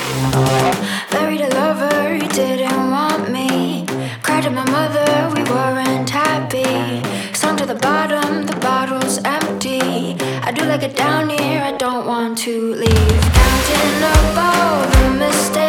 Buried a lover, he didn't want me. Cried to my mother, we weren't happy. Sunk to the bottom, the bottle's empty. I do like it down here, I don't want to leave. Counting up all the mistakes